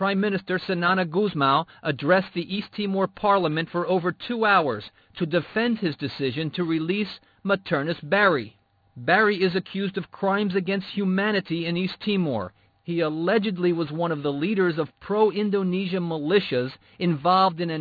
Prime Minister Xanana Gusmão addressed the East Timor Parliament for over 2 hours to defend his decision to release Maternus Barry. Barry is accused of crimes against humanity in East Timor. He allegedly was one of the leaders of pro-Indonesia militias involved in a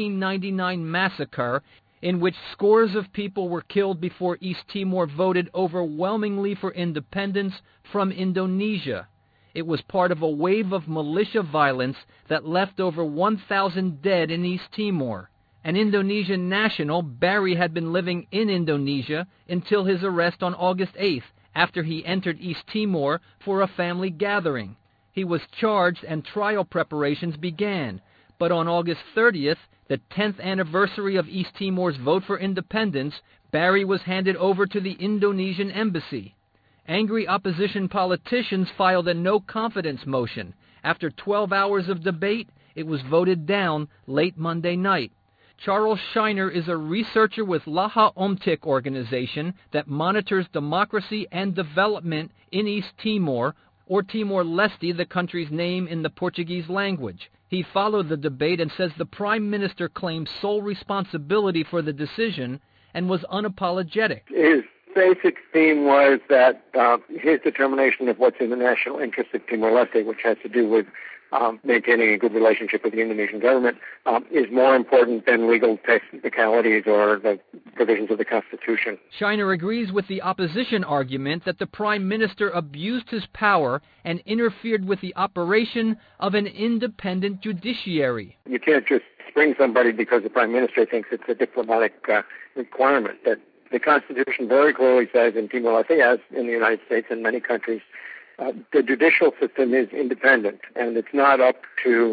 1999 massacre in which scores of people were killed before East Timor voted overwhelmingly for independence from Indonesia. It was part of a wave of militia violence that left over 1,000 dead in East Timor. An Indonesian national, Barry had been living in Indonesia until his arrest on August 8th, after he entered East Timor for a family gathering. He was charged and trial preparations began, but on August 30th, the 10th anniversary of East Timor's vote for independence, Barry was handed over to the Indonesian embassy. Angry opposition politicians filed a no-confidence motion. After 12 hours of debate, it was voted down late Monday night. Charles Shiner is a researcher with Laha Omtik organization that monitors democracy and development in East Timor, or Timor-Leste, the country's name in the Portuguese language. He followed the debate and says the Prime Minister claimed sole responsibility for the decision and was unapologetic. His basic theme was that his determination of what's in the national interest of Timor-Leste, which has to do with maintaining a good relationship with the Indonesian government, is more important than legal technicalities or the provisions of the Constitution. Shiner agrees with the opposition argument that the Prime Minister abused his power and interfered with the operation of an independent judiciary. You can't just spring somebody because the Prime Minister thinks it's a diplomatic requirement. That the Constitution very clearly says in Timor-Leste, as in the United States and many countries, the judicial system is independent, and it's not up to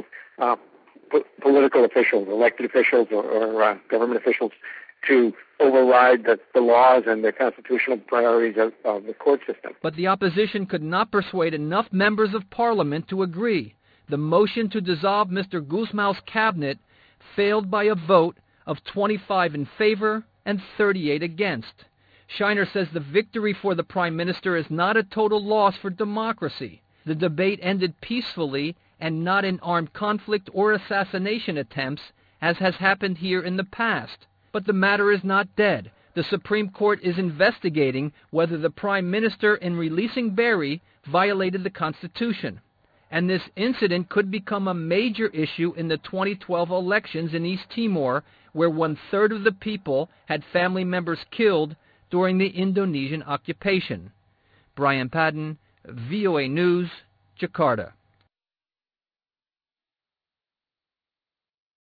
political officials, elected officials, or government officials to override the laws and the constitutional priorities of the court system. But the opposition could not persuade enough members of Parliament to agree. The motion to dissolve Mr. Gusmão's cabinet failed by a vote of 25 in favor and 38 against. Shiner says the victory for the Prime Minister is not a total loss for democracy. The debate ended peacefully and not in armed conflict or assassination attempts, as has happened here in the past. But the matter is not dead. The Supreme Court is investigating whether the Prime Minister, in releasing Barry, violated the Constitution. And this incident could become a major issue in the 2012 elections in East Timor, where 1/3 of the people had family members killed during the Indonesian occupation. Brian Padden, VOA News, Jakarta.